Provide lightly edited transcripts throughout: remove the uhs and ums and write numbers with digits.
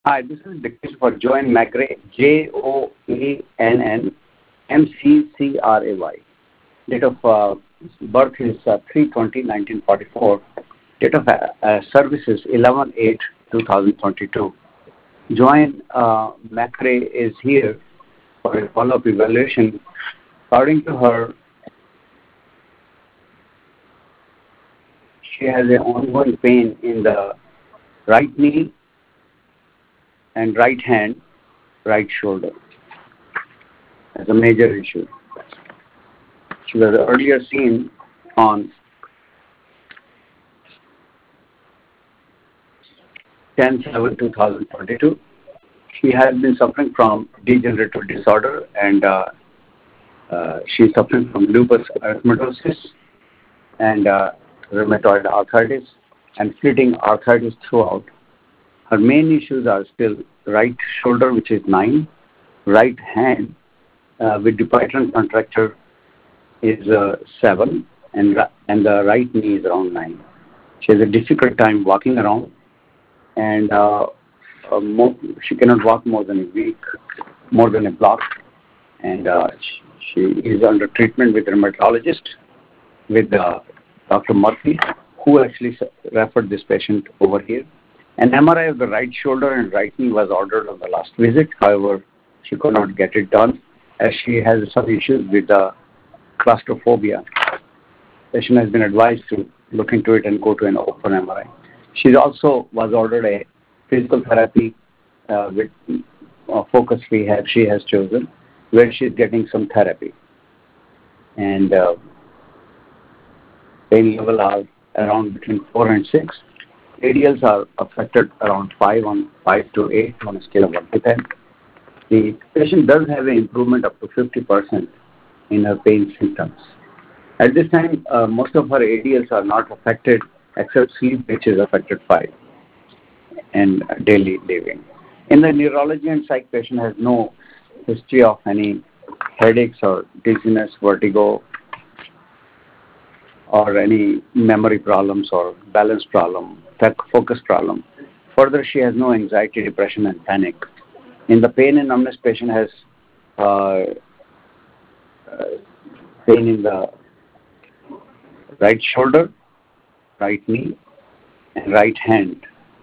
Hi, this is dictation for Joanne McCray, Joann Mccray. Date of birth is 3/20/1944. Date of service is 11/8/2022. Joanne McCray is here for a follow-up evaluation. According to her, she has an ongoing pain in the right knee and right hand, right shoulder as a major issue. She was earlier seen on 10/7/2022. She has been suffering from degenerative disorder and she is suffering from lupus erythematosus and rheumatoid arthritis and fleeting arthritis throughout. Her main issues are still right shoulder, which is 9, right hand with dupuytren contracture is 7, and the right knee is around 9. She has a difficult time walking around, and she cannot walk more than a week, more than a block, and she is under treatment with a rheumatologist, with Dr. Murthy, who actually referred this patient over here. An MRI of the right shoulder and right knee was ordered on the last visit. However, she could not get it done as she has some issues with the claustrophobia. Patient has been advised to look into it and go to an open MRI. She also was ordered a physical therapy with focus rehab she has chosen, where she is getting some therapy. And pain level are around between 4 and 6. ADLs are affected around 5 to 8 on a scale of 1 to 10. The patient does have an improvement up to 50% in her pain symptoms. At this time, most of her ADLs are not affected except sleep, which is affected 5, and daily living. In the neurology and psych, patient has no history of any headaches or dizziness, vertigo, or any memory problems or balance problem, focus problem. Further, she has no anxiety, depression, and panic. In the pain and numbness, patient has pain in the right shoulder, right knee, and right hand,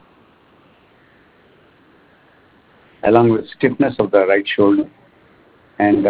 along with stiffness of the right shoulder and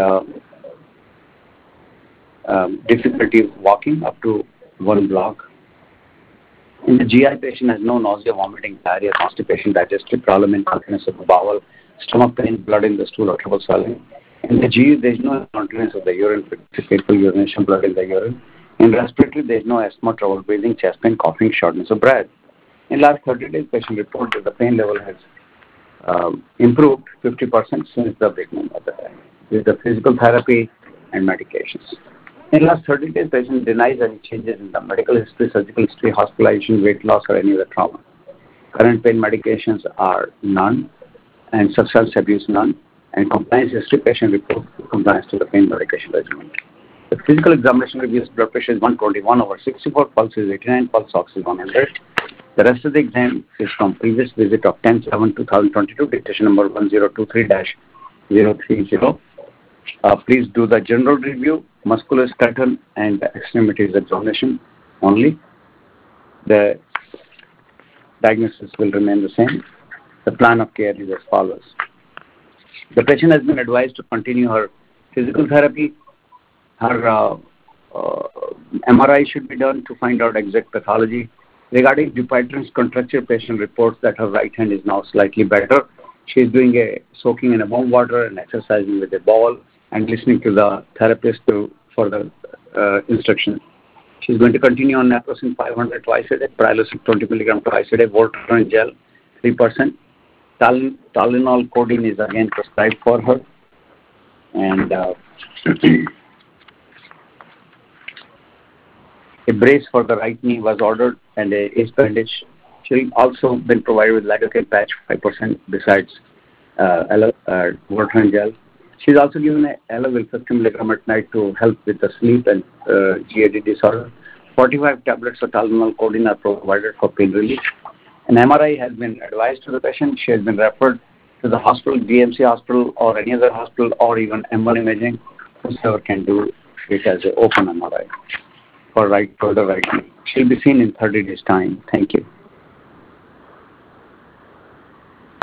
difficulty walking up to 1 block. In the GI, patient has no nausea, vomiting, diarrhea, constipation, digestive problem, incontinence of the bowel, stomach pain, blood in the stool, or trouble swallowing. In the GU, there is no incontinence of the urine, painful urination, blood in the urine. In respiratory, there is no asthma, trouble breathing, chest pain, coughing, shortness of breath. In last 30 days, patient reported that the pain level has improved 50% since the beginning of the time with the physical therapy and medications. In last 30 days, patient denies any changes in the medical history, surgical history, hospitalization, weight loss, or any other trauma. Current pain medications are none, and substance abuse none, and compliance history, patient report compliance to the pain medication regimen. The physical examination reviews blood pressure is 121/64, pulse is 89, pulse ox is 100. The rest of the exam is from previous visit of 10/7/2022, dictation number 1023-030. Please do the general review, musculoskeletal and extremities examination only. The diagnosis will remain the same. The plan of care is as follows. The patient has been advised to continue her physical therapy. Her MRI should be done to find out exact pathology. Regarding dupuytren's contracture, patient reports that her right hand is now slightly better. She is doing a soaking in a warm water and exercising with a ball and listening to the therapist for the instruction. She is going to continue on naproxen 500 twice a day, prilosec 20 mg twice a day, Voltaren gel 3%. Tylenol codeine is again prescribed for her, and a brace for the right knee was ordered and a ace bandage. She also been provided with lidocaine patch 5% besides Voltaren gel. She's also given a Elavil 50 mg at night to help with the sleep and GAD disorder. 45 tablets of Tylenol codeine are provided for pain relief. An MRI has been advised to the patient. She has been referred to the hospital, DMC hospital, or any other hospital, or even M1 imaging, whosoever can do it as an open MRI for right shoulder, right knee. She'll be seen in 30 days' time. Thank you.